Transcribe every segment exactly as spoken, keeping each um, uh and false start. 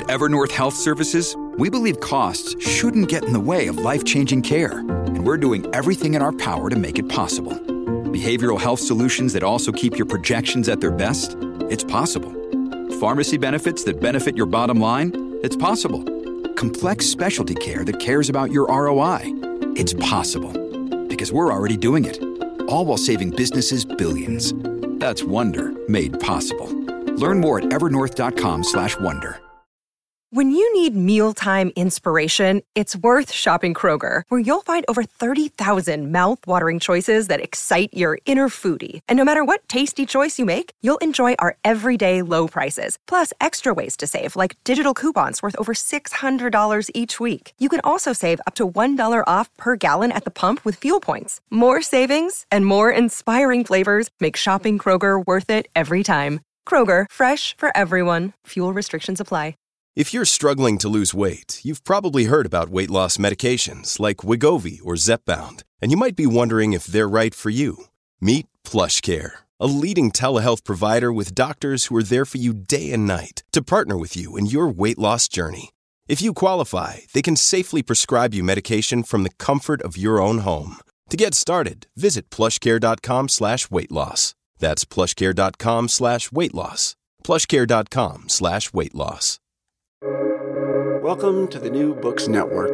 At Evernorth Health Services, we believe costs shouldn't get in the way of life-changing care, and we're doing everything in our power to make it possible. Behavioral health solutions that also keep your projections at their best? It's possible. Pharmacy benefits that benefit your bottom line? It's possible. Complex specialty care that cares about your R O I? It's possible. Because we're already doing it. All while saving businesses billions. That's Wonder made possible. Learn more at evernorth.com slash wonder. When you need mealtime inspiration, it's worth shopping Kroger, where you'll find over thirty thousand mouth-watering choices that excite your inner foodie. And no matter what tasty choice you make, you'll enjoy our everyday low prices, plus extra ways to save, like digital coupons worth over six hundred dollars each week. You can also save up to one dollar off per gallon at the pump with fuel points. More savings and more inspiring flavors make shopping Kroger worth it every time. Kroger, fresh for everyone. Fuel restrictions apply. If you're struggling to lose weight, you've probably heard about weight loss medications like Wegovy or Zepbound, and you might be wondering if they're right for you. Meet PlushCare, a leading telehealth provider with doctors who are there for you day and night to partner with you in your weight loss journey. If you qualify, they can safely prescribe you medication from the comfort of your own home. To get started, visit plushcare.com slash weight loss. That's plushcare.com slash weight loss. plushcare.com slash weight loss. Welcome to the New Books Network.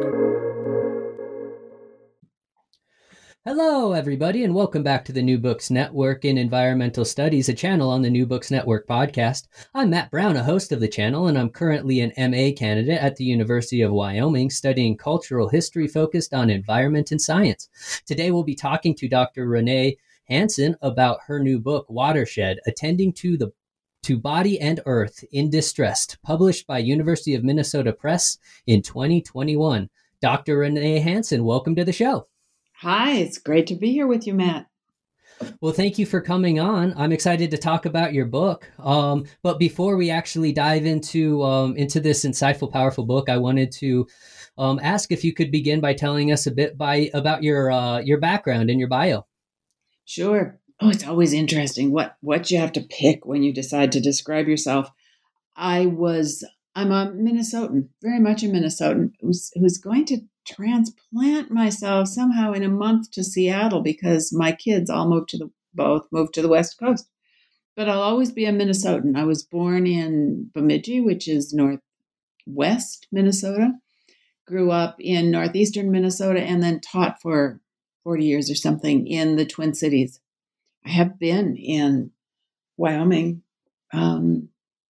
Hello, everybody, and welcome back to the New Books Network in Environmental Studies, a channel on the New Books Network podcast. I'm Matt Brown, a host of the channel, and I'm currently an M A candidate at the University of Wyoming studying cultural history focused on environment and science. Today, we'll be talking to Doctor Renee Hansen about her new book, Watershed, Attending to the to Body and Earth in Distress, published by University of Minnesota Press in twenty twenty-one. Doctor Renee Hansen, welcome to the show. Hi, it's great to be here with you, Matt. Well, thank you for coming on. I'm excited to talk about your book. Um, but before we actually dive into um, into this insightful, powerful book, I wanted to um, ask if you could begin by telling us a bit by about your uh, your background and your bio. Sure. Oh, it's always interesting what, what you have to pick when you decide to describe yourself. I was, I'm a Minnesotan, very much a Minnesotan, who's, who's going to transplant myself somehow in a month to Seattle because my kids all moved to the, both moved to the West Coast. But I'll always be a Minnesotan. I was born in Bemidji, which is northwest Minnesota, grew up in northeastern Minnesota, and then taught for forty years or something in the Twin Cities. I have been in Wyoming um,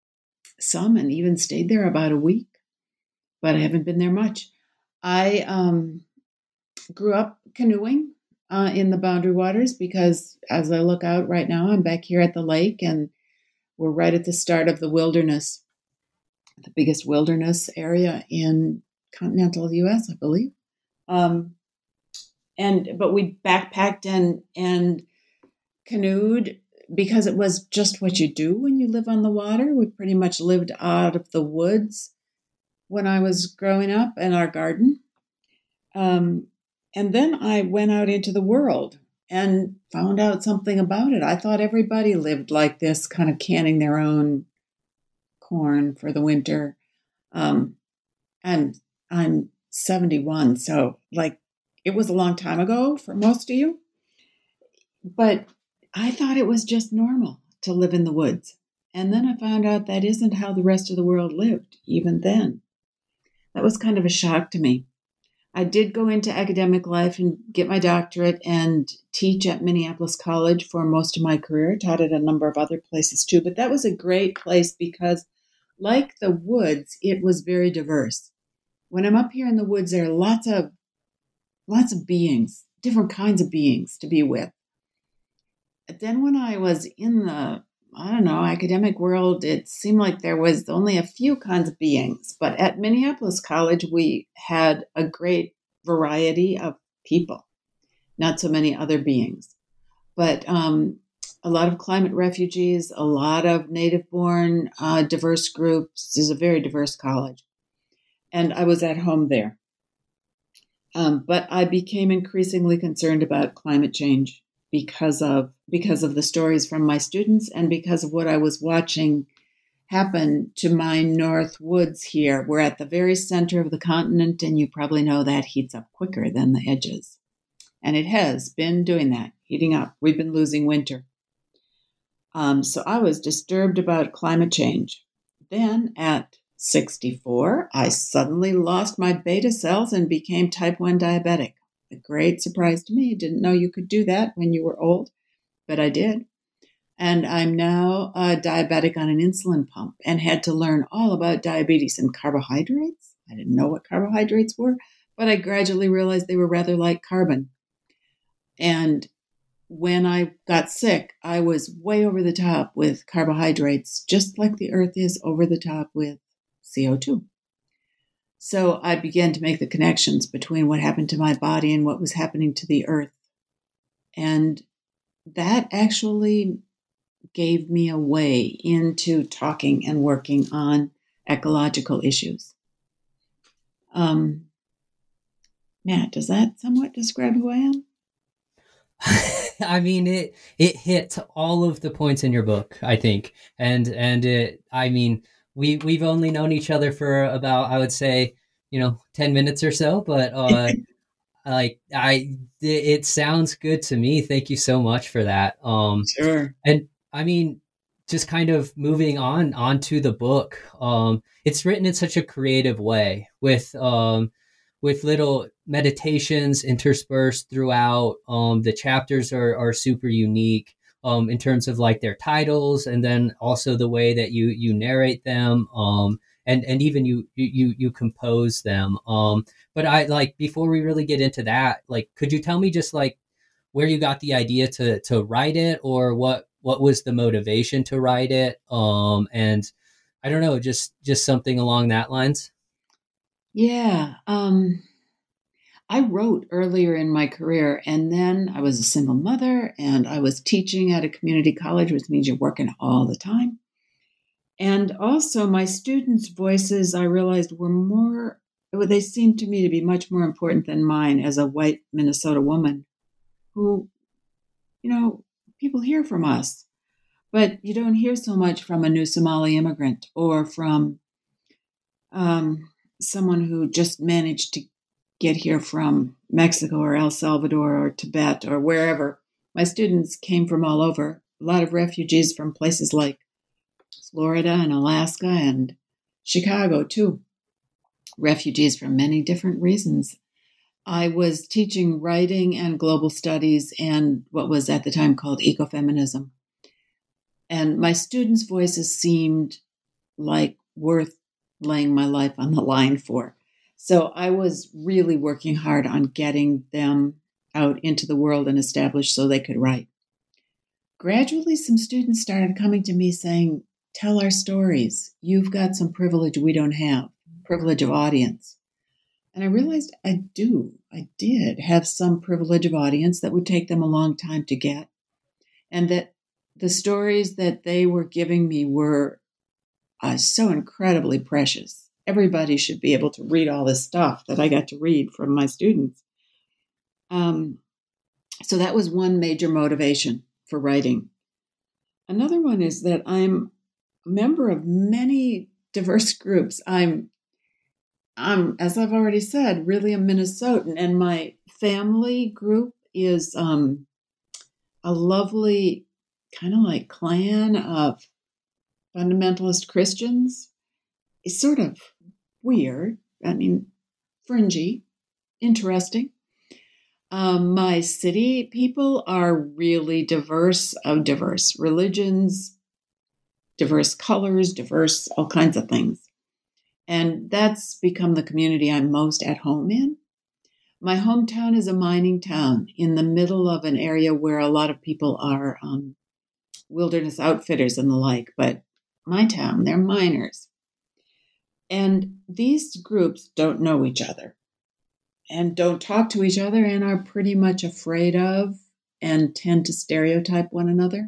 some and even stayed there about a week, but I haven't been there much. I um, grew up canoeing uh, in the Boundary Waters because as I look out right now, I'm back here at the lake and we're right at the start of the wilderness, the biggest wilderness area in continental U S, I believe. Um, and but we backpacked and and canoed because it was just what you do when you live on the water. We pretty much lived out of the woods when I was growing up in our garden. Um, and then I went out into the world and found out something about it. I thought everybody lived like this, kind of canning their own corn for the winter. Um, and I'm seventy-one, so like it was a long time ago for most of you. But I thought it was just normal to live in the woods. And then I found out that isn't how the rest of the world lived, even then. That was kind of a shock to me. I did go into academic life and get my doctorate and teach at Minneapolis College for most of my career, taught at a number of other places too. But that was a great place because, like the woods, it was very diverse. When I'm up here in the woods, there are lots of, lots of beings, different kinds of beings to be with. Then when I was in the, I don't know, academic world, it seemed like there was only a few kinds of beings. But at Minneapolis College, we had a great variety of people, not so many other beings. But um, a lot of climate refugees, a lot of native-born uh, diverse groups. It's a very diverse college. And I was at home there. Um, but I became increasingly concerned about climate change. Because of because of the stories from my students and because of what I was watching happen to my north woods here. We're at the very center of the continent, and you probably know that heats up quicker than the edges. And it has been doing that, heating up. We've been losing winter. Um, so I was disturbed about climate change. Then at sixty-four, I suddenly lost my beta cells and became type one diabetic. A great surprise to me. Didn't know you could do that when you were old, but I did. And I'm now a diabetic on an insulin pump and had to learn all about diabetes and carbohydrates. I didn't know what carbohydrates were, but I gradually realized they were rather like carbon. And when I got sick, I was way over the top with carbohydrates, just like the earth is over the top with C O two. So I began to make the connections between what happened to my body and what was happening to the earth. And that actually gave me a way into talking and working on ecological issues. Um, Matt, does that somewhat describe who I am? I mean, it it hit all of the points in your book, I think, and and it. I mean, we we've only known each other for about, I would say, you know, ten minutes or so, but uh, like I, it sounds good to me. Thank you so much for that. Um, sure. And I mean, just kind of moving on onto the book. Um, it's written in such a creative way with um, with little meditations interspersed throughout. Um, the chapters are are super unique um, in terms of like their titles, and then also the way that you you narrate them. Um, and and even you you you compose them. Um, but I like before we really get into that, like, could you tell me just like where you got the idea to to write it, or what? What was the motivation to write it? Um, and I don't know, just just something along that lines. Yeah. Um, I wrote earlier in my career, and then I was a single mother, and I was teaching at a community college, which means you're working all the time. And also my students' voices, I realized, were more, they seemed to me to be much more important than mine as a white Minnesota woman who, you know, people hear from us, but you don't hear so much from a new Somali immigrant or from um, someone who just managed to get here from Mexico or El Salvador or Tibet or wherever. My students came from all over, a lot of refugees from places like Florida and Alaska and Chicago, too. Refugees for many different reasons. I was teaching writing and global studies and what was at the time called ecofeminism. And my students' voices seemed like worth laying my life on the line for. So I was really working hard on getting them out into the world and established so they could write. Gradually, some students started coming to me saying, tell our stories. You've got some privilege we don't have, privilege of audience. And I realized I do, I did have some privilege of audience that would take them a long time to get. And that the stories that they were giving me were uh, so incredibly precious. Everybody should be able to read all this stuff that I got to read from my students. Um, so that was one major motivation for writing. Another one is that I'm a member of many diverse groups. I'm I'm, as I've already said, really a Minnesotan, and my family group is um, a lovely kind of like clan of fundamentalist Christians. It's sort of weird. I mean, fringy, interesting. Um, my city people are really diverse, of diverse religions, diverse colors, diverse all kinds of things. And that's become the community I'm most at home in. My hometown is a mining town in the middle of an area where a lot of people are um, wilderness outfitters and the like, but my town, they're miners. And these groups don't know each other and don't talk to each other and are pretty much afraid of and tend to stereotype one another.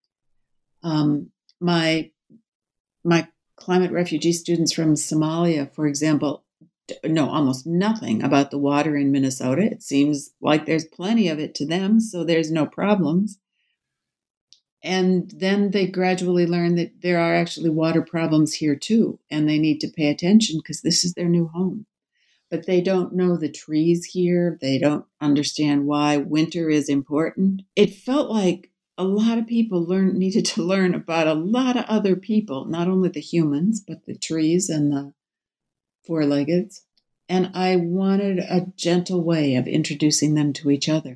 Um, my my climate refugee students from Somalia, for example, know almost nothing about the water in Minnesota. It seems like there's plenty of it to them, so there's no problems. And then they gradually learn that there are actually water problems here too, and they need to pay attention because this is their new home. But they don't know the trees here. They don't understand why winter is important. It felt like a lot of people learn, needed to learn about a lot of other people, not only the humans, but the trees and the four-leggeds. And I wanted a gentle way of introducing them to each other.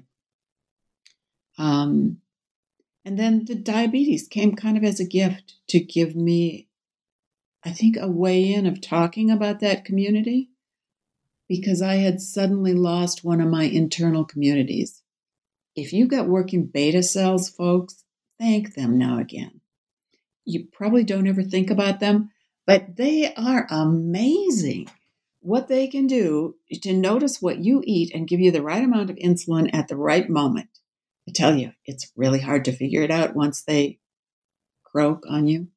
Um, and then the diabetes came kind of as a gift to give me, I think, a way in of talking about that community, because I had suddenly lost one of my internal communities. If you've got working beta cells, folks, thank them now again. You probably don't ever think about them, but they are amazing. What they can do to notice what you eat and give you the right amount of insulin at the right moment. I tell you, it's really hard to figure it out once they croak on you.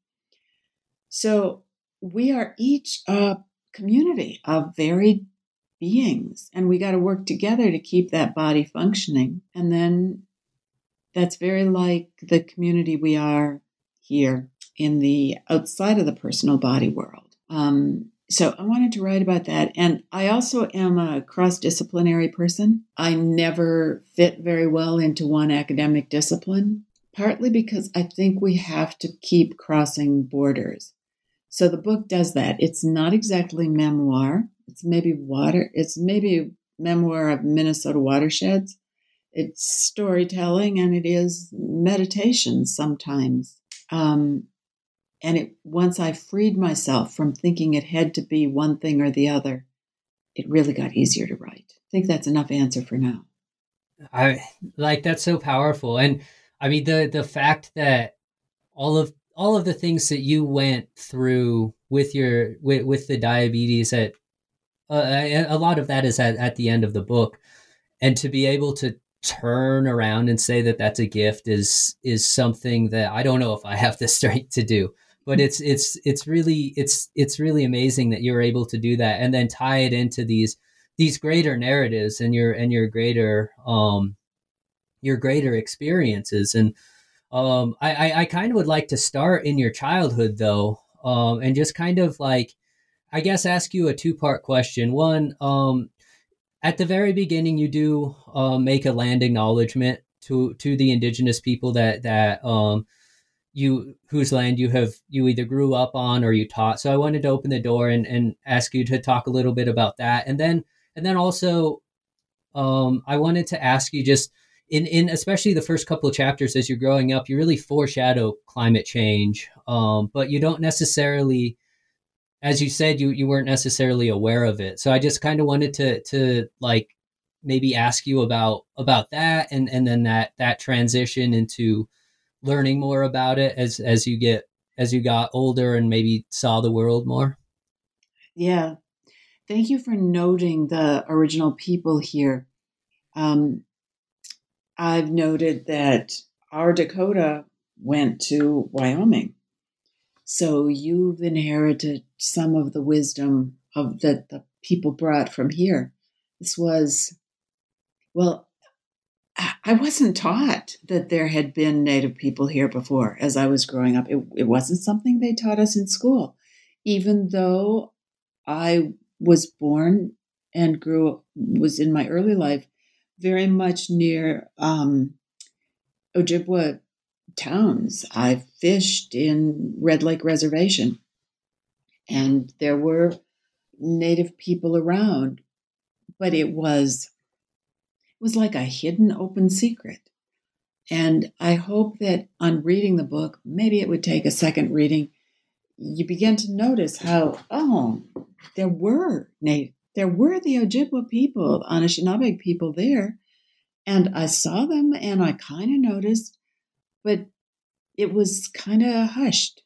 So we are each a community of varied beings, and we got to work together to keep that body functioning. And then that's very like the community we are here in the outside of the personal body world. Um, so I wanted to write about that. And I also am a cross-disciplinary person. I never fit very well into one academic discipline, partly because I think we have to keep crossing borders. So the book does that. It's not exactly memoir. It's maybe water. It's maybe a memoir of Minnesota watersheds. It's storytelling, and it is meditation sometimes. Um, and it, once I freed myself from thinking it had to be one thing or the other, it really got easier to write. I think that's enough answer for now. I like that's so powerful, and I mean the the fact that all of all of the things that you went through with your with, with the diabetes at uh, a lot of that is at, at the end of the book, and to be able to turn around and say that that's a gift is is something that I don't know if I have the strength to do, but it's it's it's really it's it's really amazing that you're able to do that and then tie it into these these greater narratives and your and your greater um your greater experiences. And Um, I, I, I kind of would like to start in your childhood though, um, and just kind of like, I guess, ask you a two part question. One, um, at the very beginning, you do uh, make a land acknowledgement to to the indigenous people that that um, you whose land you have you either grew up on or you taught. So I wanted to open the door and, and ask you to talk a little bit about that, and then and then also um, I wanted to ask you just. In, in especially the first couple of chapters as you're growing up, you really foreshadow climate change, um, but you don't necessarily, as you said, you, you weren't necessarily aware of it. So I just kind of wanted to to like maybe ask you about about that, and and then that that transition into learning more about it as as you get as you got older and maybe saw the world more. Yeah, thank you for noting the original people here. Um, I've noted that our Dakota went to Wyoming. So you've inherited some of the wisdom of that the people brought from here. This was, well, I wasn't taught that there had been Native people here before as I was growing up. It, it wasn't something they taught us in school, even though I was born and grew, was in my early life very much near um, Ojibwa towns. I fished in Red Lake Reservation, and there were Native people around, but it was it was like a hidden open secret. And I hope that on reading the book, maybe it would take a second reading, you begin to notice how, oh, there were Native, there were the Ojibwa people, Anishinaabe people there. And I saw them and I kind of noticed, but it was kind of hushed.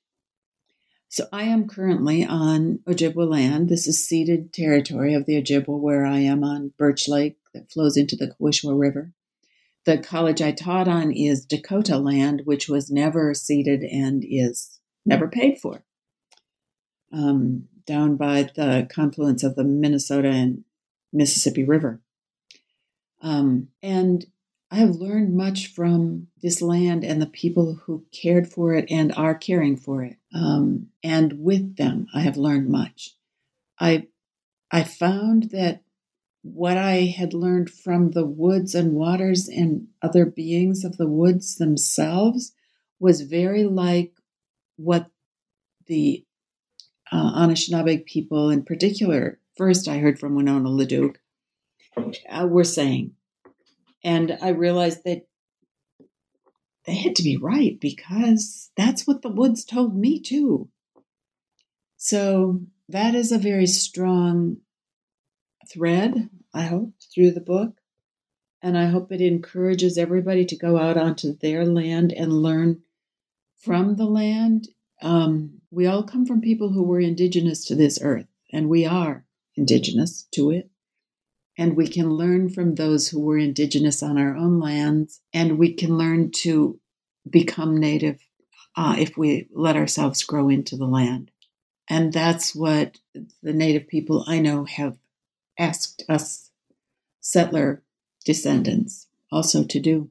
So I am currently on Ojibwa land. This is ceded territory of the Ojibwa where I am on Birch Lake that flows into the Kawishwa River. The college I taught on is Dakota land, which was never ceded and is never paid for, um, down by the confluence of the Minnesota and Mississippi River. Um, and I have learned much from this land and the people who cared for it and are caring for it. Um, and with them, I have learned much. I I found that what I had learned from the woods and waters and other beings of the woods themselves was very like what the uh, Anishinaabe people in particular, first I heard from Winona LaDuke, uh, were saying. And I realized that they had to be right because that's what the woods told me too. So that is a very strong thread, I hope, through the book. And I hope it encourages everybody to go out onto their land and learn from the land. Um, we all come from people who were indigenous to this earth, and we are indigenous to it. And we can learn from those who were indigenous on our own lands, and we can learn to become native uh, if we let ourselves grow into the land. And that's what the native people I know have asked us settler descendants also to do.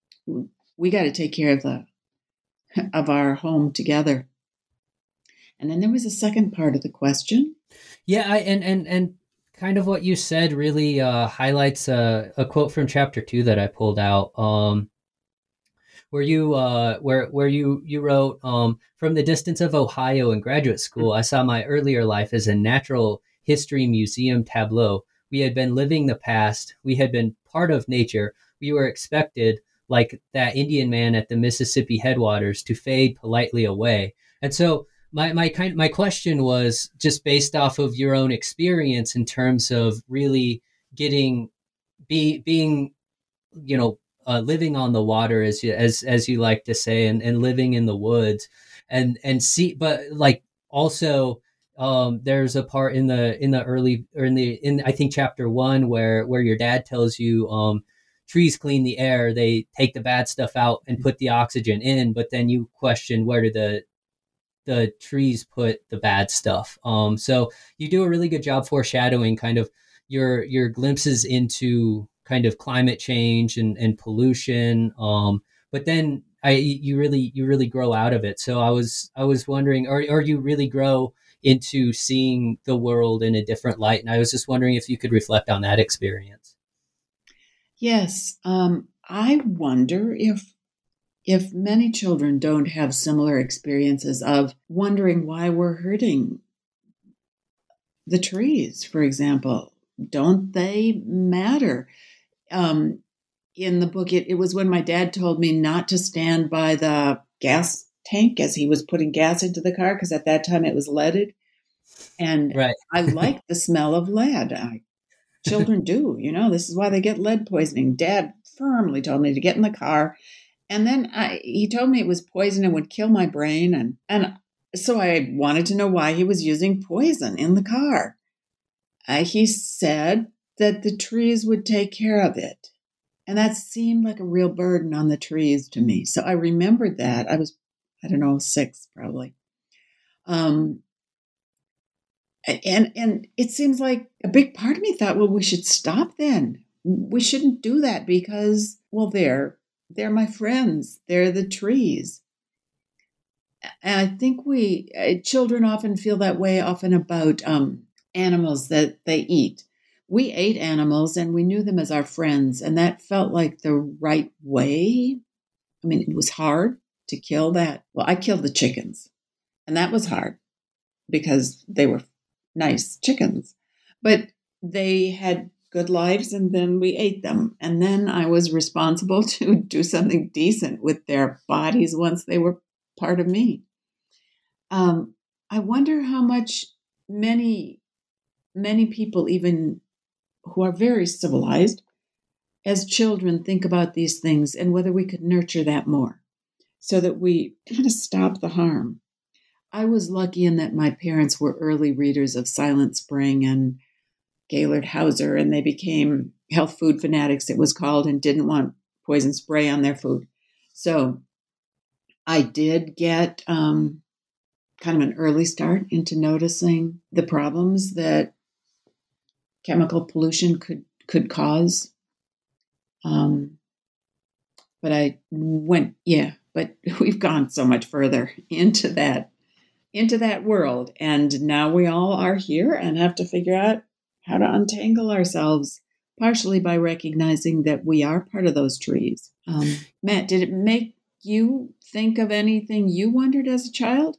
We got to take care of the of our home together. And then there was a second part of the question. Yeah, I, and and and kind of what you said really uh, highlights a, a quote from chapter two that I pulled out, um, where you uh, where where you you wrote, um, "From the distance of Ohio in graduate school, I saw my earlier life as a natural history museum tableau. We had been living the past. We had been part of nature. We were expected, like that Indian man at the Mississippi headwaters, to fade politely away." And so my my kind my question was just based off of your own experience in terms of really getting be being you know uh, living on the water, as you as as you like to say, and, and living in the woods, and and see, but like also. Um, there's a part in the in the early or in the in I think chapter one where where your dad tells you um, trees clean the air, they take the bad stuff out and put the oxygen in, but then you question where do the the trees put the bad stuff. Um, so you do a really good job foreshadowing kind of your your glimpses into kind of climate change and, and pollution. Um, but then I you really you really grow out of it. So I was I was wondering, or or you really grow into seeing the world in a different light. And I was just wondering if you could reflect on that experience. Yes. Um, I wonder if if many children don't have similar experiences of wondering why we're hurting the trees, for example. Don't they matter? Um, in the book, it, it was when my dad told me not to stand by the gas tank as he was putting gas into the car, because at that time it was leaded. And right. I like the smell of lead. I, children do, you know, this is why they get lead poisoning. Dad firmly told me to get in the car. And then I, he told me it was poison and would kill my brain. And, and so I wanted to know why he was using poison in the car. Uh, he said that the trees would take care of it. And that seemed like a real burden on the trees to me. So I remembered that. I was, I don't know, six probably. Um, and and it seems like a big part of me thought, well, we should stop then. We shouldn't do that because, well, they're, they're my friends. They're the trees. And I think we, uh, children often feel that way often about um, animals that they eat. We ate animals and we knew them as our friends, and that felt like the right way. I mean, it was hard to kill that. Well, I killed the chickens, and that was hard because they were nice chickens, but they had good lives, and then we ate them. And then I was responsible to do something decent with their bodies once they were part of me. Um, I wonder how much many, many people, even who are very civilized, as children think about these things and whether we could nurture that more so that we kind of stop the harm. I was lucky in that my parents were early readers of Silent Spring and Gaylord Hauser, and they became health food fanatics, it was called, and didn't want poison spray on their food. So I did get um, kind of an early start into noticing the problems that chemical pollution could could cause. Um, But I went, yeah, but we've gone so much further into that, into that world. And now we all are here and have to figure out how to untangle ourselves, partially by recognizing that we are part of those trees. Um, Matt, did it make you think of anything you wondered as a child?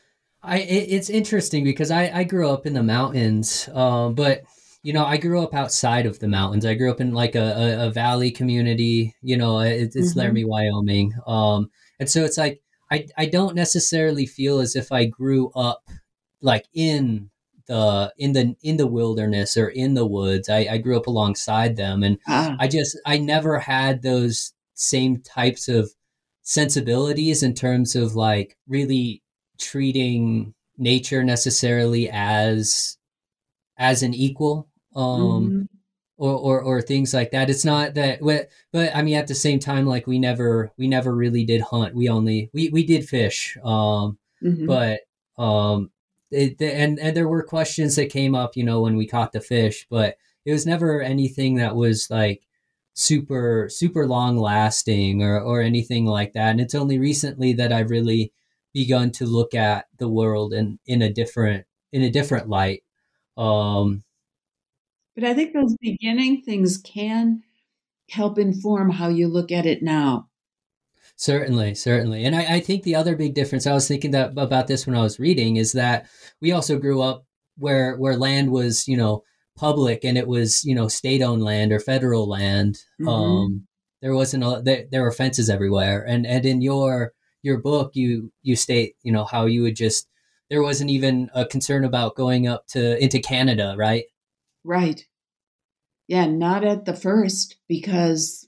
I it, it's interesting because I, I grew up in the mountains, uh, but you know I grew up outside of the mountains. I grew up in like a, a, a valley community. You know, it, it's Mm-hmm. Laramie, Wyoming, um, and so it's like I I don't necessarily feel as if I grew up like in the in the in the wilderness or in the woods. I, I grew up alongside them, and Ah, I just I never had those same types of sensibilities in terms of like really treating nature necessarily as as an equal, um mm-hmm. or, or or things like that. It's not that, but, but I mean at the same time, like we never we never really did hunt. We only we we did fish, um Mm-hmm. but um it, and and there were questions that came up, you know, when we caught the fish, but it was never anything that was like super super long lasting or or anything like that. And it's only recently that I've really begun to look at the world in in a different in a different light. um But I think those beginning things can help inform how you look at it now. Certainly, certainly. And I, I think the other big difference, I was thinking that about this when I was reading, is that we also grew up where where land was, you know, public, and it was, you know, state-owned land or federal land. Mm-hmm. Um, there wasn't a, there, there were fences everywhere. And and in your your book, you you state, you know, how you would just, there wasn't even a concern about going up to into Canada, right? Right. Yeah, not at the first, because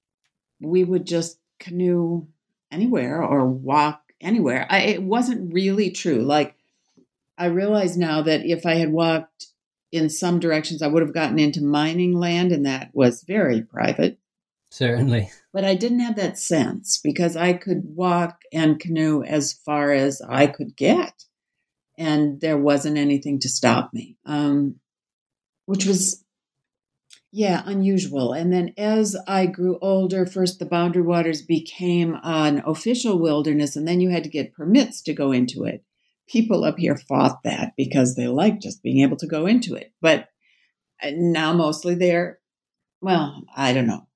we would just canoe anywhere or walk anywhere. I, it wasn't really true. Like, I realize now that if I had walked in some directions, I would have gotten into mining land, and that was very private. Certainly. But I didn't have that sense because I could walk and canoe as far as I could get, and there wasn't anything to stop me, um, which was, yeah, unusual. And then as I grew older, first the Boundary Waters became an official wilderness, and then you had to get permits to go into it. People up here fought that because they liked just being able to go into it. But now mostly they're, well, I don't know.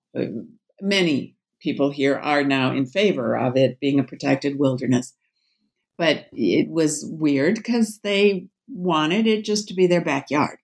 Many people here are now in favor of it being a protected wilderness. But it was weird because they wanted it just to be their backyard.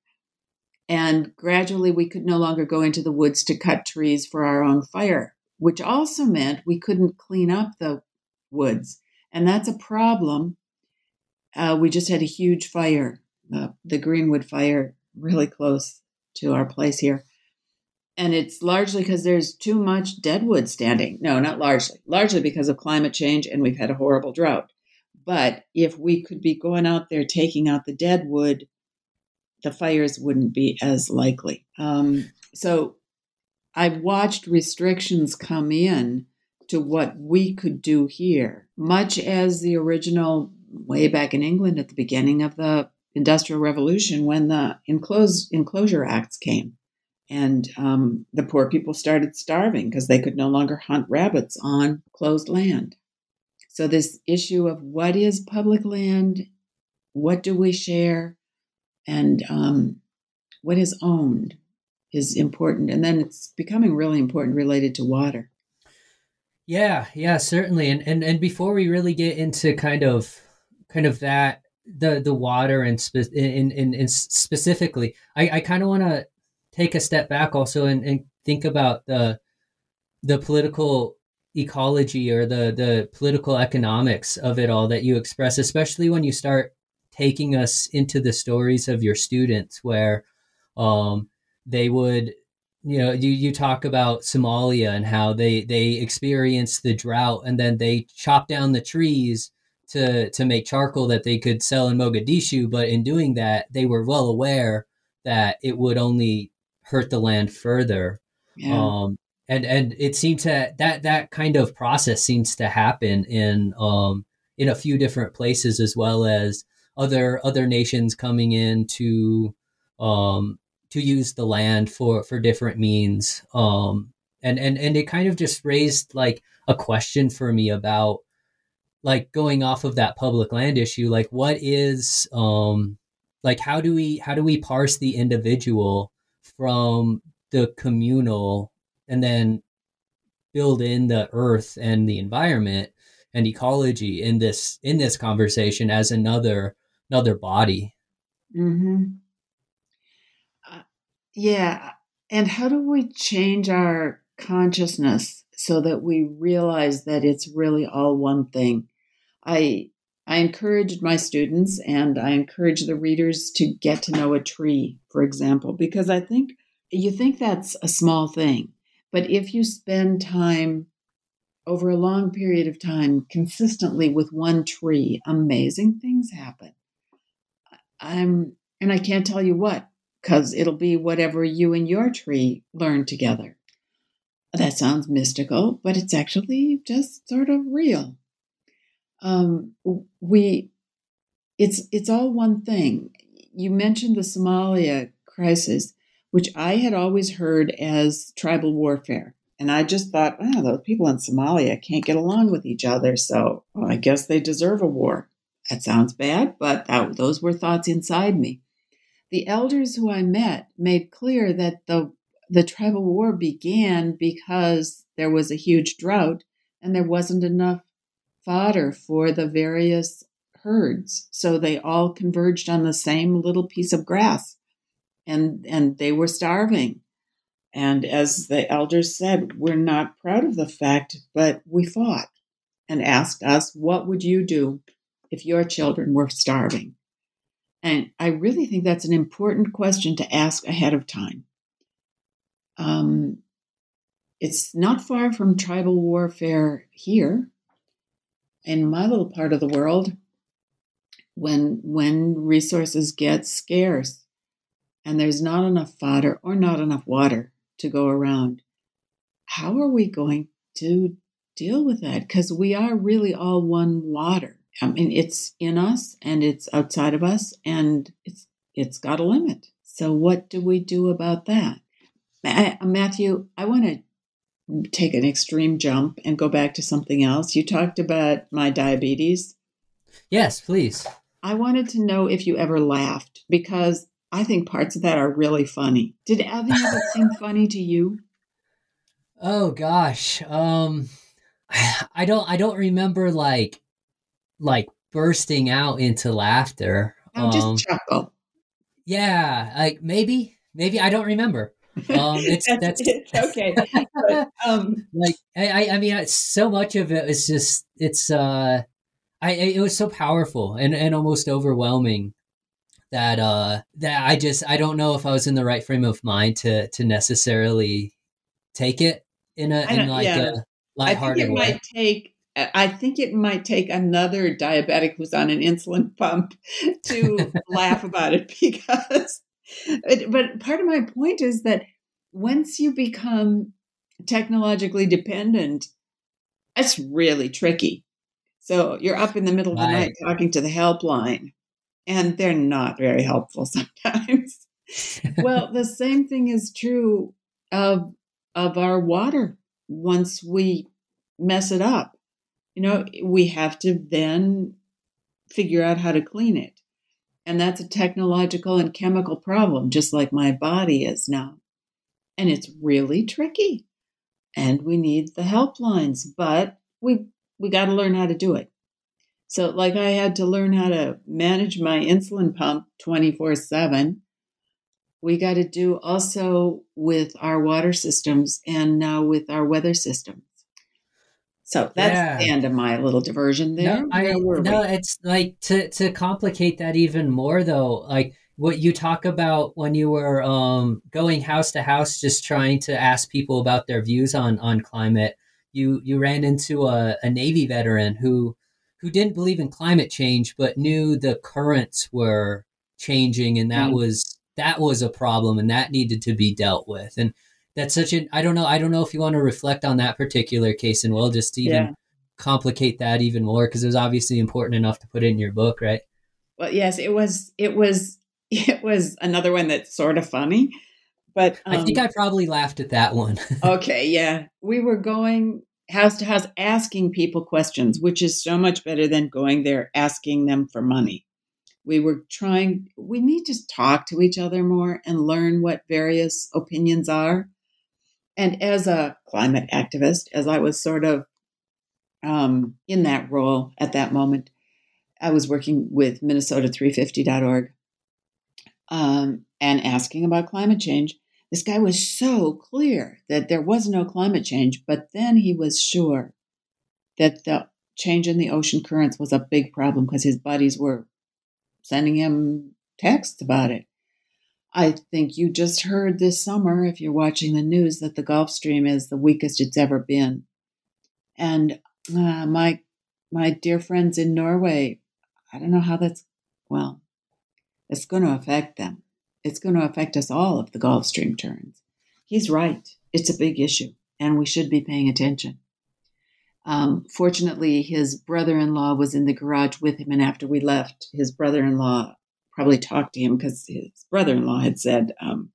And gradually we could no longer go into the woods to cut trees for our own fire, which also meant we couldn't clean up the woods. And that's a problem. Uh, we just had a huge fire, uh, the Greenwood fire, really close to our place here. And it's largely because there's too much dead wood standing. No, not largely. Largely because of climate change, and we've had a horrible drought. But if we could be going out there taking out the dead wood, the fires wouldn't be as likely. Um, so I've watched restrictions come in to what we could do here, much as the original way back in England at the beginning of the Industrial Revolution when the enclose, Enclosure Acts came. And um, the poor people started starving because they could no longer hunt rabbits on closed land. So this issue of what is public land, what do we share, and um, what is owned is important. And then it's becoming really important related to water. Yeah, yeah, certainly. And and and before we really get into kind of kind of that the the water and spe- in, in in specifically, I I kind of want to take a step back also and, and think about the the political ecology or the the political economics of it all that you express, especially when you start taking us into the stories of your students where um they would, you know, you, you talk about Somalia and how they they experience the drought and then they chop down the trees to to make charcoal that they could sell in Mogadishu, but in doing that they were well aware that it would only hurt the land further. Yeah. um and and it seems to that that kind of process seems to happen in um in a few different places, as well as other other nations coming in to um to use the land for for different means. Um And, and, and it kind of just raised like a question for me about like going off of that public land issue, like what is, um, like, how do we, how do we parse the individual from the communal and then build in the earth and the environment and ecology in this, in this conversation as another, another body? Mm-hmm. Uh, yeah. And how do we change our consciousness so that we realize that it's really all one thing? I I encouraged my students and I encourage the readers to get to know a tree, for example, because I think you think that's a small thing. But if you spend time over a long period of time consistently with one tree, amazing things happen. I'm, and I can't tell you what, because it'll be whatever you and your tree learn together. That sounds mystical, but it's actually just sort of real. Um, we, it's it's all one thing. You mentioned the Somalia crisis, which I had always heard as tribal warfare. And I just thought, oh, those people in Somalia can't get along with each other, so well, I guess they deserve a war. That sounds bad, but that, those were thoughts inside me. The elders who I met made clear that the the tribal war began because there was a huge drought and there wasn't enough fodder for the various herds. So they all converged on the same little piece of grass and, and they were starving. And as the elders said, we're not proud of the fact, but we fought and asked us, what would you do if your children were starving? And I really think that's an important question to ask ahead of time. Um, it's not far from tribal warfare here. In my little part of the world, when when resources get scarce and there's not enough fodder or not enough water to go around, how are we going to deal with that? Because we are really all one water. I mean, it's in us and it's outside of us, and it's it's got a limit. So what do we do about that? I, Matthew, I want to take an extreme jump and go back to something else. You talked about my diabetes. Yes, please. I wanted to know if you ever laughed, because I think parts of that are really funny. Did any of it seem funny to you? Oh gosh. Um, I don't, I don't remember like, like bursting out into laughter. Oh, just um, chuckle. Yeah. Like maybe, maybe I don't remember. Um, it's that's, that's it's okay. But, um, like I, I mean, it's, so much of it is just it's. Uh, I it was so powerful and, and almost overwhelming that uh that I just I don't know if I was in the right frame of mind to to necessarily take it in a in like yeah. a lighthearted way. I think it might take. I think it might take another diabetic who's on an insulin pump to laugh about it, because. But part of my point is that once you become technologically dependent, it's really tricky. So you're up in the middle of the night talking to the helpline, and they're not very helpful sometimes. Well, the same thing is true of of our water. Once we mess it up, you know, we have to then figure out how to clean it. And that's a technological and chemical problem, just like my body is now. And it's really tricky. And we need the helplines, but we we got to learn how to do it. So like I had to learn how to manage my insulin pump twenty-four seven. We got to do also with our water systems and now with our weather systems. So that's yeah. the end of my little diversion there. No, I, no it's like to, to complicate that even more though, like what you talk about when you were um, going house to house, just trying to ask people about their views on, on climate. You, you ran into a, a Navy veteran who, who didn't believe in climate change, but knew the currents were changing. And that mm. was, that was a problem and that needed to be dealt with. And that's such an, I don't know. I don't know if you want to reflect on that particular case and we'll just even yeah. complicate that even more, because it was obviously important enough to put it in your book, right? Well, yes, it was, it was, it was another one that's sort of funny, But um, I think I probably laughed at that one. Okay, yeah. We were going house to house asking people questions, which is so much better than going there asking them for money. We were trying, we need to talk to each other more and learn what various opinions are. And as a climate activist, as I was sort of um, in that role at that moment, I was working with Minnesota three fifty dot org um, and asking about climate change. This guy was so clear that there was no climate change, but then he was sure that the change in the ocean currents was a big problem because his buddies were sending him texts about it. I think you just heard this summer, if you're watching the news, that the Gulf Stream is the weakest it's ever been. And uh, my my dear friends in Norway, I don't know how that's, well, it's going to affect them. It's going to affect us all if the Gulf Stream turns. He's right. It's a big issue, and we should be paying attention. Um, fortunately, his brother-in-law was in the garage with him, and after we left, his brother-in-law probably talked to him because his brother-in-law had said, um,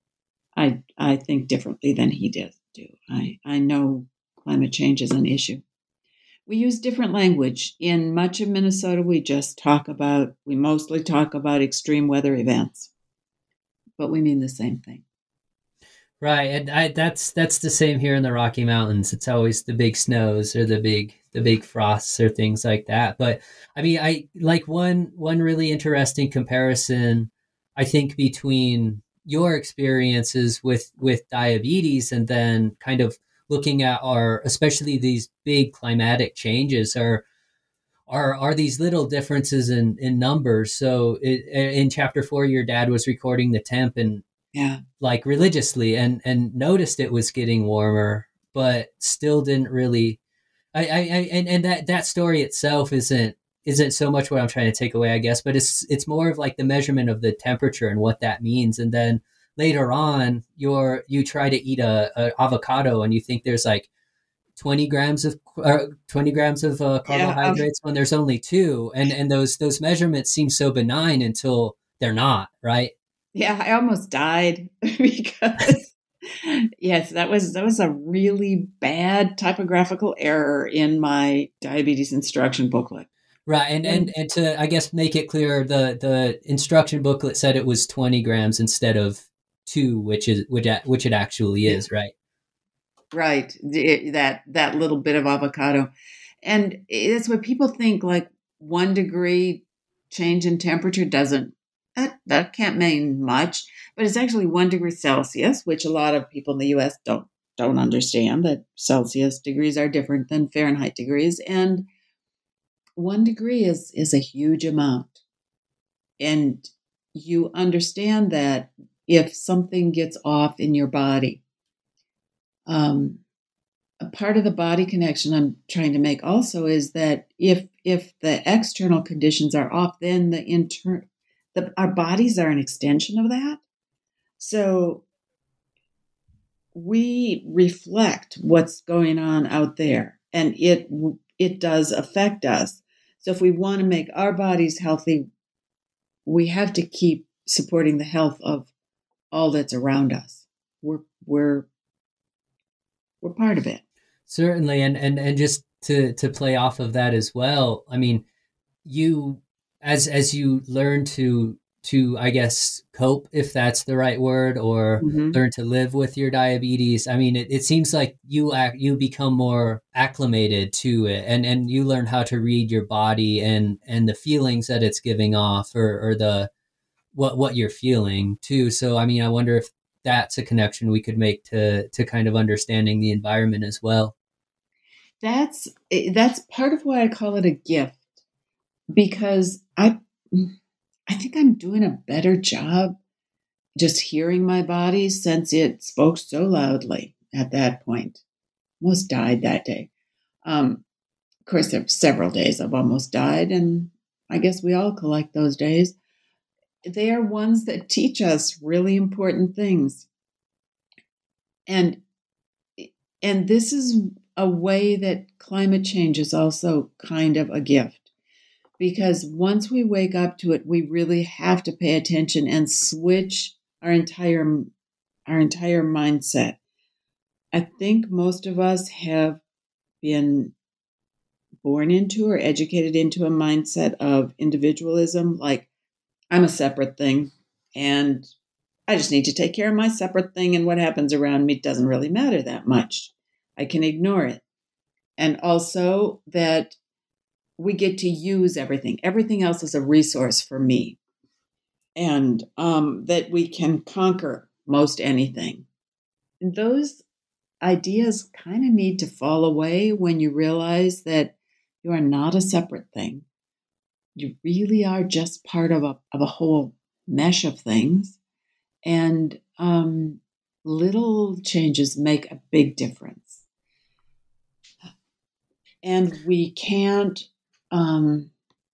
I I think differently than he did do. I, I know climate change is an issue. We use different language. In much of Minnesota, we just talk about, we mostly talk about extreme weather events, but we mean the same thing. Right, and I, that's that's the same here in the Rocky Mountains. It's always the big snows or the big the big frosts or things like that. But I mean, I like one one really interesting comparison, I think, between your experiences with with diabetes and then kind of looking at our, especially these big climatic changes, are are are these little differences in in numbers. So it, in chapter four, your dad was recording the temp and Yeah. like religiously and and noticed it was getting warmer, but still didn't really. I, I, I and, and that that story itself isn't isn't so much what I'm trying to take away, I guess, but it's it's more of like the measurement of the temperature and what that means. And then later on, you're you try to eat a, a avocado and you think there's like twenty grams of uh, twenty grams of uh, carbohydrates yeah, when there's only two, and and those those measurements seem so benign until they're not, right? Yeah, I almost died because yes, that was that was a really bad typographical error in my diabetes instruction booklet. Right, and, and and to I guess make it clear, the the instruction booklet said it was twenty grams instead of two, which is which which it actually is, right? Right, it, that that little bit of avocado, and that's what people think. Like one degree change in temperature doesn't. That, that can't mean much, but it's actually one degree Celsius, which a lot of people in the U S don't don't understand, that Celsius degrees are different than Fahrenheit degrees. And one degree is, is a huge amount. And you understand that if something gets off in your body, um, a part of the body connection I'm trying to make also is that if if the external conditions are off, then the internal The, our bodies are an extension of that. So we reflect what's going on out there, and it it does affect us. So if we want to make our bodies healthy, we have to keep supporting the health of all that's around us. We're we're we're part of it. Certainly, and and and just to to play off of that as well. I mean, you. As as you learn to to I guess cope, if that's the right word, or mm-hmm. learn to live with your diabetes. I mean, it, it seems like you act, you become more acclimated to it, and, and you learn how to read your body and, and the feelings that it's giving off, or, or the what what you're feeling too. So I mean, I wonder if that's a connection we could make to to kind of understanding the environment as well. That's that's part of why I call it a gift. Because I, I think I'm doing a better job just hearing my body since it spoke so loudly at that point. Almost died that day. Um, of course, there were several days I've almost died, and I guess we all collect those days. They are ones that teach us really important things. And, and this is a way that climate change is also kind of a gift. Because once we wake up to it, we really have to pay attention and switch our entire our entire mindset. I think most of us have been born into or educated into a mindset of individualism, like I'm a separate thing and I just need to take care of my separate thing, and what happens around me doesn't really matter that much. I can ignore it. And also that we get to use everything. Everything else is a resource for me. And um, that we can conquer most anything. And those ideas kind of need to fall away when you realize that you are not a separate thing. You really are just part of a, of a whole mesh of things. And um, little changes make a big difference. And we can't um,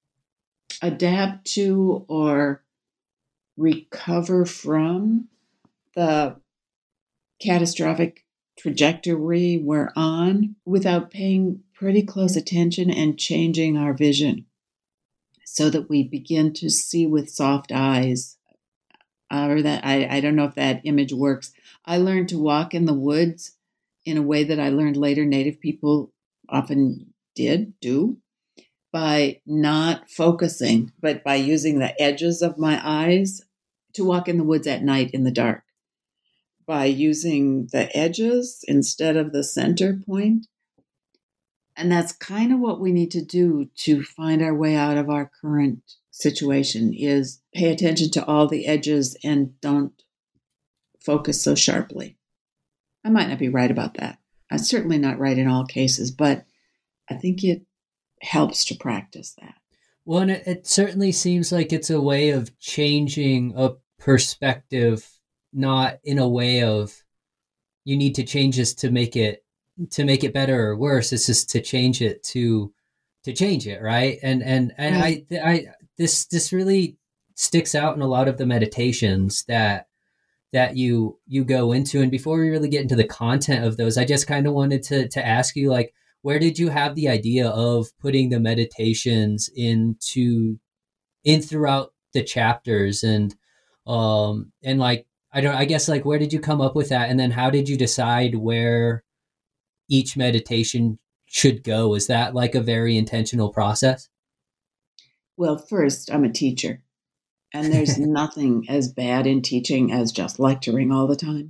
adapt to or recover from the catastrophic trajectory we're on without paying pretty close attention and changing our vision so that we begin to see with soft eyes. Uh, or that I, I don't know if that image works. I learned to walk in the woods in a way that I learned later Native people often did do, by not focusing, but by using the edges of my eyes to walk in the woods at night in the dark. By using the edges instead of the center point. And that's kind of what we need to do to find our way out of our current situation, is pay attention to all the edges and don't focus so sharply. I might not be right about that. I'm certainly not right in all cases, but I think it helps to practice that. Well, and it, it certainly seems like it's a way of changing a perspective, not in a way of you need to change this to make it to make it better or worse. It's just to change it to to change it, right? And and and right. I I this this really sticks out in a lot of the meditations that that you you go into. And before we really get into the content of those, I just kind of wanted to to ask you, like, where did you have the idea of putting the meditations into in throughout the chapters, and um and like I don't I guess like where did you come up with that, and then how did you decide where each meditation should go? Is that like a very intentional process? Well, first, I'm a teacher, and there's nothing as bad in teaching as just lecturing all the time.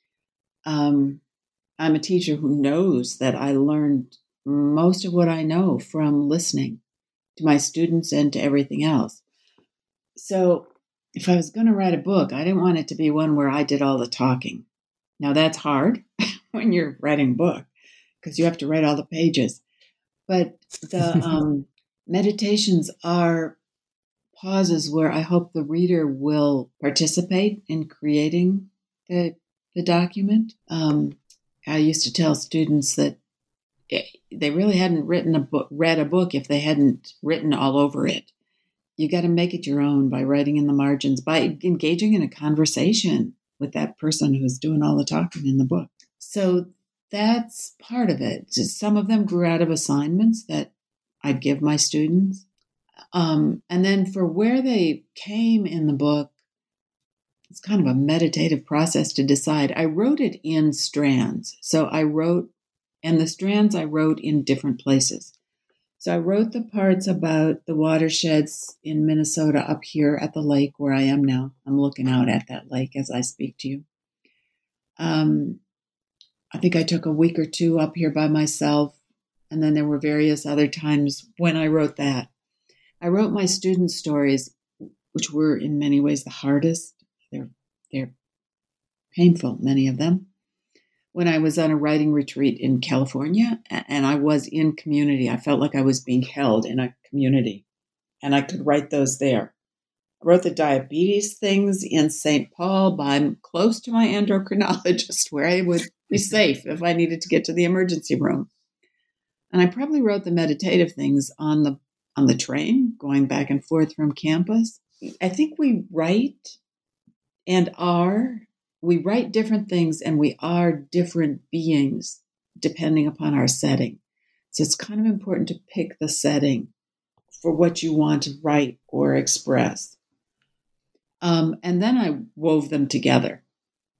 Um, I'm a teacher who knows that I learned most of what I know from listening to my students and to everything else. So if I was going to write a book, I didn't want it to be one where I did all the talking. Now, that's hard when you're writing a book because you have to write all the pages. But the um, meditations are pauses where I hope the reader will participate in creating the, the document. Um, I used to tell students that they really hadn't written a book, read a book if they hadn't written all over it. You got to make it your own by writing in the margins, by engaging in a conversation with that person who's doing all the talking in the book. So that's part of it. Just some of them grew out of assignments that I'd give my students. Um, and then for where they came in the book, it's kind of a meditative process to decide. I wrote it in strands. So I wrote, and the strands I wrote in different places. So I wrote the parts about the watersheds in Minnesota up here at the lake where I am now. I'm looking out at that lake as I speak to you. Um, I think I took a week or two up here by myself. And then there were various other times when I wrote that. I wrote my student stories, which were in many ways the hardest. They're, they're painful, many of them. When I was on a writing retreat in California, and I was in community, I felt like I was being held in a community, and I could write those there. I wrote the diabetes things in Saint Paul, but I'm close to my endocrinologist where I would be safe if I needed to get to the emergency room. And I probably wrote the meditative things on the on the train going back and forth from campus. I think we write and are We write different things and we are different beings depending upon our setting. So it's kind of important to pick the setting for what you want to write or express. Um, and then I wove them together.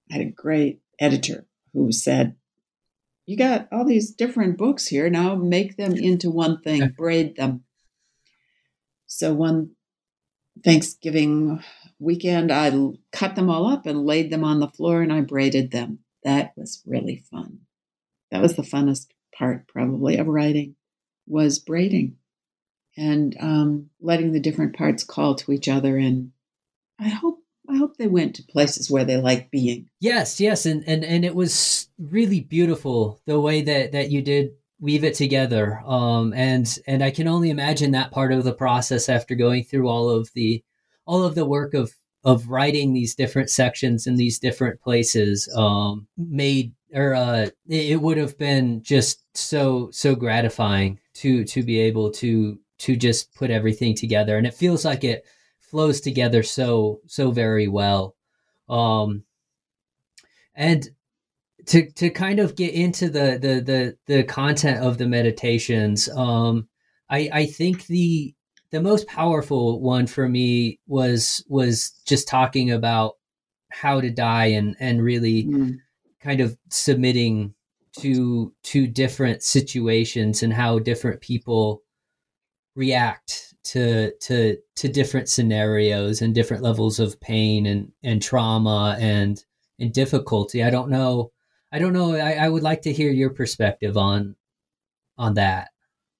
I had a great editor who said, you got all these different books here. Now make them into one thing, braid them. So one Thanksgiving weekend, I cut them all up and laid them on the floor and I braided them. That was really fun. That was the funnest part probably of writing, was braiding and um, letting the different parts call to each other. And I hope I hope they went to places where they like being. Yes, yes. And, and, and it was really beautiful the way that, that you did weave it together. Um, and, and I can only imagine that part of the process after going through all of the, all of the work of, of writing these different sections in these different places, um, made, or, uh, it would have been just so, so gratifying to, to be able to, to just put everything together. And it feels like it flows together so, so very well. Um, and to, to kind of get into the, the, the, the content of the meditations, um, I, I think the, the most powerful one for me was, was just talking about how to die and, and really mm. kind of submitting to, to different situations and how different people react to to to different scenarios and different levels of pain and and trauma and and difficulty. I don't know. I don't know. I, I would like to hear your perspective on on that.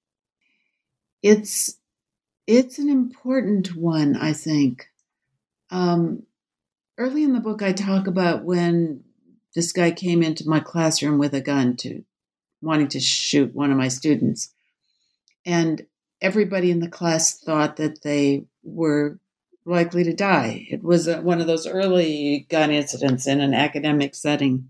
It's it's an important one, I think. Um, early in the book, I talk about when this guy came into my classroom with a gun to wanting to shoot one of my students, and everybody in the class thought that they were likely to die. It was a, one of those early gun incidents in an academic setting.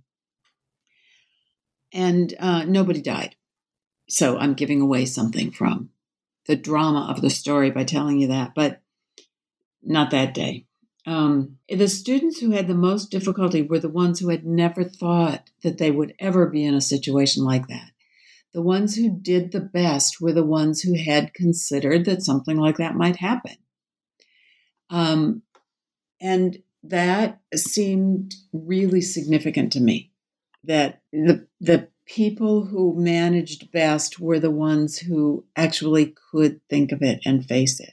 And uh, nobody died. So I'm giving away something from the drama of the story by telling you that, but not that day. Um, the students who had the most difficulty were the ones who had never thought that they would ever be in a situation like that. The ones who did the best were the ones who had considered that something like that might happen. Um, and that seemed really significant to me, that the, the people who managed best were the ones who actually could think of it and face it.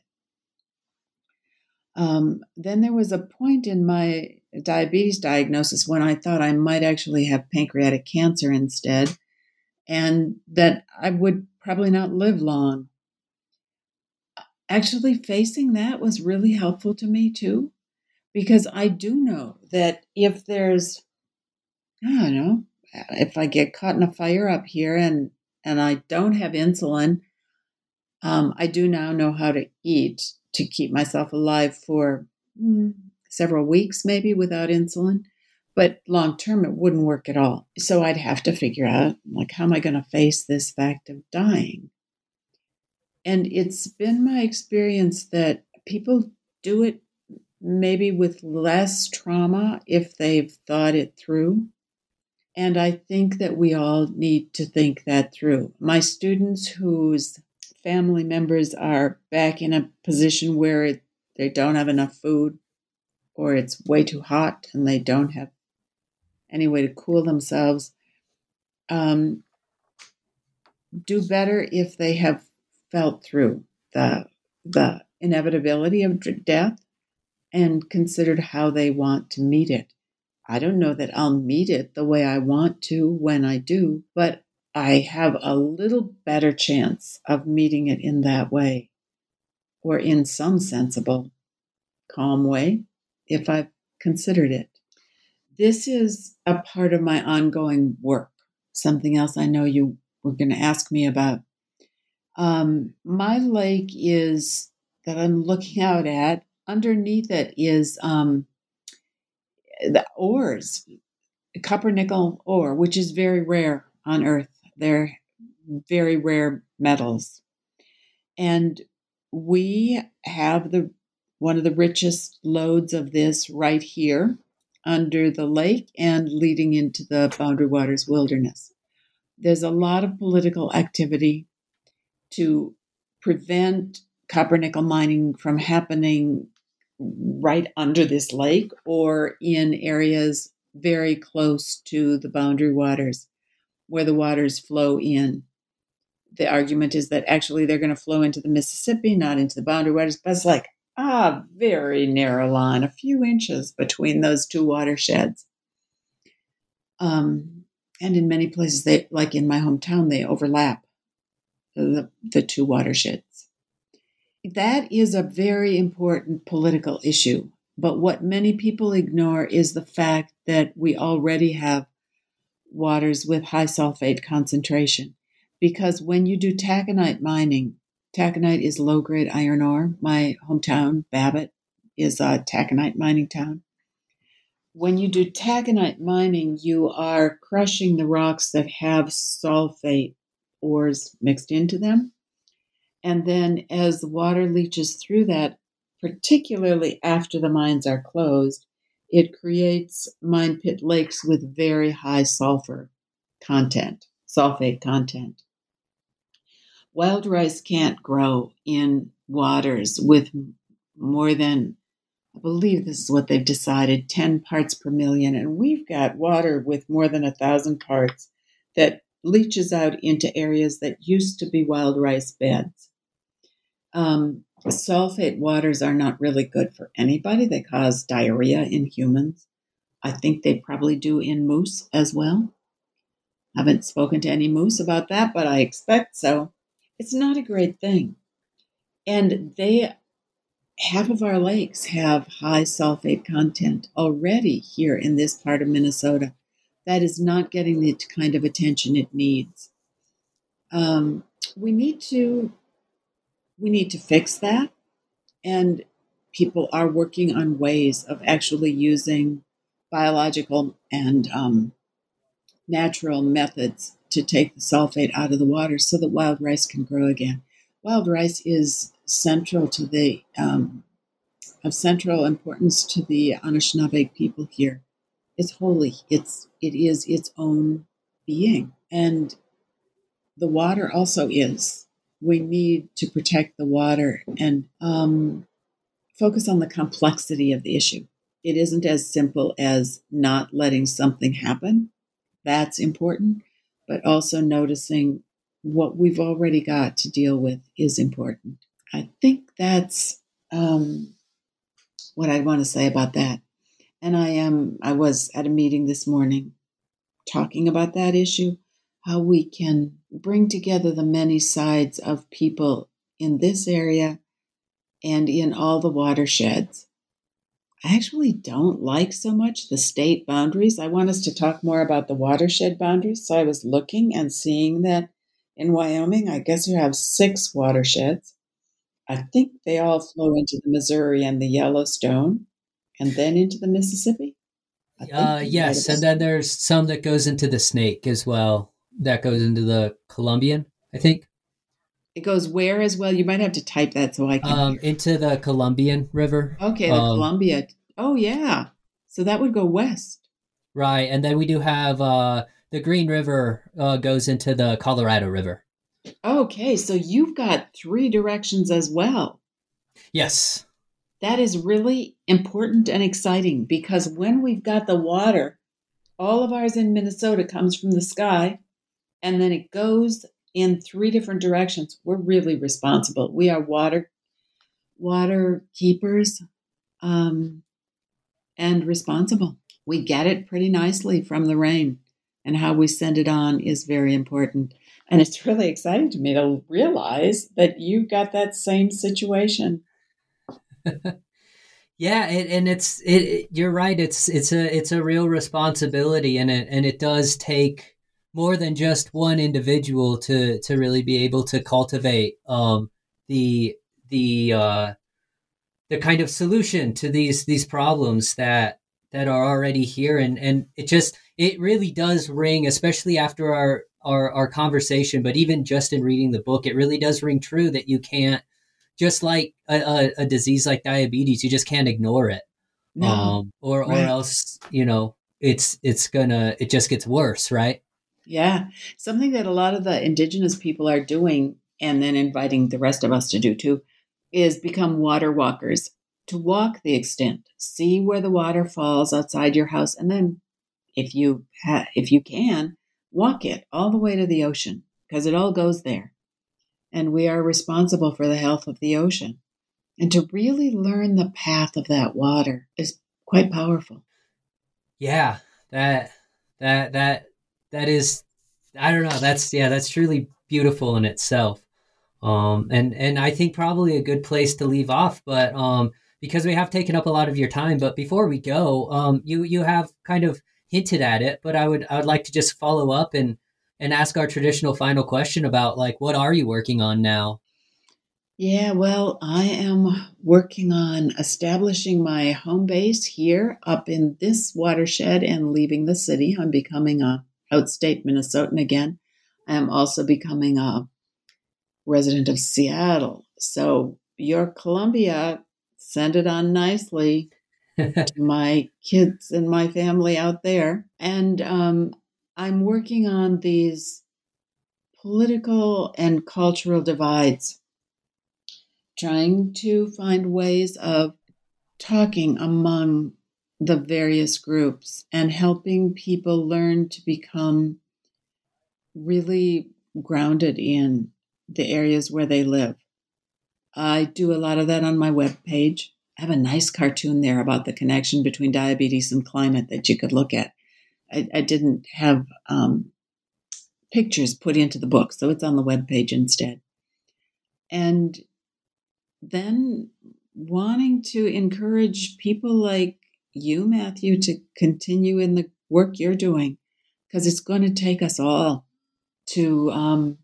Um, then there was a point in my diabetes diagnosis when I thought I might actually have pancreatic cancer instead, and that I would probably not live long. Actually, facing that was really helpful to me too, because I do know that if there's, I don't know, if I get caught in a fire up here and, and I don't have insulin, um, I do now know how to eat to keep myself alive for mm, several weeks, maybe without insulin. But long term, it wouldn't work at all. So I'd have to figure out, like, how am I going to face this fact of dying? And it's been my experience that people do it maybe with less trauma if they've thought it through. And I think that we all need to think that through. My students whose family members are back in a position where it, they don't have enough food, or it's way too hot and they don't have any way to cool themselves, um, do better if they have felt through the the inevitability of death and considered how they want to meet it. I don't know that I'll meet it the way I want to when I do, but I have a little better chance of meeting it in that way, or in some sensible, calm way, if I've considered it. This is a part of my ongoing work, something else I know you were going to ask me about. Um, my lake is, that I'm looking out at, underneath it is um, the ores, copper nickel ore, which is very rare on Earth. They're very rare metals. And we have the one of the richest lodes of this right here under the lake and leading into the Boundary Waters Wilderness. There's a lot of political activity to prevent copper nickel mining from happening right under this lake or in areas very close to the boundary waters where the waters flow in. The argument is that actually they're going to flow into the Mississippi, not into the boundary waters, but it's like a very narrow line, a few inches between those two watersheds. Um, and in many places, they, like in my hometown, they overlap the, the two watersheds. That is a very important political issue. But what many people ignore is the fact that we already have waters with high sulfate concentration. Because when you do taconite mining, taconite is low-grade iron ore. My hometown, Babbitt, is a taconite mining town. When you do taconite mining, you are crushing the rocks that have sulfate ores mixed into them. And then as the water leaches through that, particularly after the mines are closed, it creates mine pit lakes with very high sulfur content, sulfate content. Wild rice can't grow in waters with more than, I believe this is what they've decided, ten parts per million. And we've got water with more than a thousand parts that leaches out into areas that used to be wild rice beds. Um, sulfate waters are not really good for anybody. They cause diarrhea in humans. I think they probably do in moose as well. Haven't spoken to any moose about that, but I expect so. It's not a great thing. And they, half of our lakes have high sulfate content already here in this part of Minnesota. That is not getting the kind of attention it needs. Um, we need to, we need to fix that. And people are working on ways of actually using biological and um, natural methods to take the sulfate out of the water so that wild rice can grow again. Wild rice is central to the, um, of central importance to the Anishinaabe people here. It's holy. It's, it is its own being. And the water also is. We need to protect the water and um, focus on the complexity of the issue. It isn't as simple as not letting something happen. That's important. But also noticing what we've already got to deal with is important. I think that's um, what I want to say about that. And I am, I was at a meeting this morning talking about that issue, how we can bring together the many sides of people in this area and in all the watersheds. I actually don't like so much the state boundaries. I want us to talk more about the watershed boundaries. So I was looking and seeing that in Wyoming, I guess you have six watersheds. I think they all flow into the Missouri and the Yellowstone and then into the Mississippi. Uh, yes, and then there's some that goes into the Snake as well. That goes into the Columbian, I think. It goes where as well? You might have to type that so I can um, hear. Into the Columbian River. Okay, the um, Columbia. Oh, yeah. So that would go west. Right, and then we do have uh, the Green River uh, goes into the Colorado River. Okay, so you've got three directions as well. Yes. That is really important and exciting because when we've got the water, all of ours in Minnesota comes from the sky, and then it goes in three different directions. We're really responsible. We are water water keepers um, and responsible. We get it pretty nicely from the rain, and how we send it on is very important. And it's really exciting to me to realize that you've got that same situation. Yeah, it, and it's it, it. You're right. It's it's a it's a real responsibility, and it and it does take more than just one individual to to really be able to cultivate um, the the uh, the kind of solution to these these problems that that are already here, and and it just it really does ring, especially after our our our conversation, but even just in reading the book, it really does ring true that you can't. Just like a, a, a disease like diabetes, you just can't ignore it, No, um, or right. or else you know it's it's gonna it just gets worse, right? Yeah, something that a lot of the indigenous people are doing, and then inviting the rest of us to do too, is become water walkers. To walk the extent, see where the water falls outside your house, and then if you ha- if you can, walk it all the way to the ocean, because it all goes there. And we are responsible for the health of the ocean. And to really learn the path of that water is quite powerful. Yeah, that that that that is, I don't know, that's yeah, that's truly beautiful in itself. Um, and and I think probably a good place to leave off, but um, because we have taken up a lot of your time. But before we go, um, you you have kind of hinted at it, but I would I would like to just follow up and and ask our traditional final question about, like, what are you working on now? Yeah, well, I am working on establishing my home base here up in this watershed and leaving the city. I'm becoming a outstate Minnesotan again. I am also becoming a resident of Seattle. So your Columbia, send it on nicely to my kids and my family out there. And um, I'm working on these political and cultural divides, trying to find ways of talking among the various groups and helping people learn to become really grounded in the areas where they live. I do a lot of that on my webpage. I have a nice cartoon there about the connection between diabetes and climate that you could look at. I, I didn't have um, pictures put into the book, so it's on the webpage instead. And then wanting to encourage people like you, Matthew, to continue in the work you're doing, because it's going to take us all to um,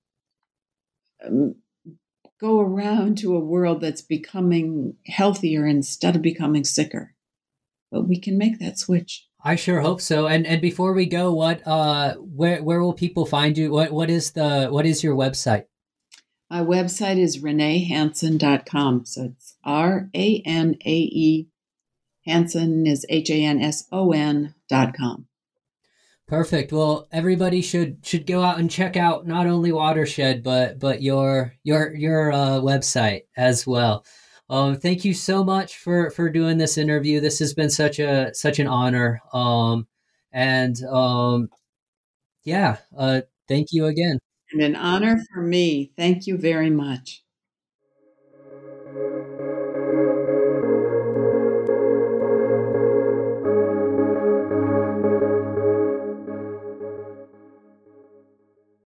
um, go around to a world that's becoming healthier instead of becoming sicker. But we can make that switch. I sure hope so. And and before we go, what uh where where will people find you? What what is the what is your website? My website is renee hanson dot com. So it's R A N A E. Hanson is H A N S O N dot com. Perfect. Well, everybody should should go out and check out not only Watershed, but but your your your uh, website as well. Um, thank you so much for for doing this interview. This has been such a such an honor. Um, and um, yeah, uh, thank you again. And an honor for me. Thank you very much.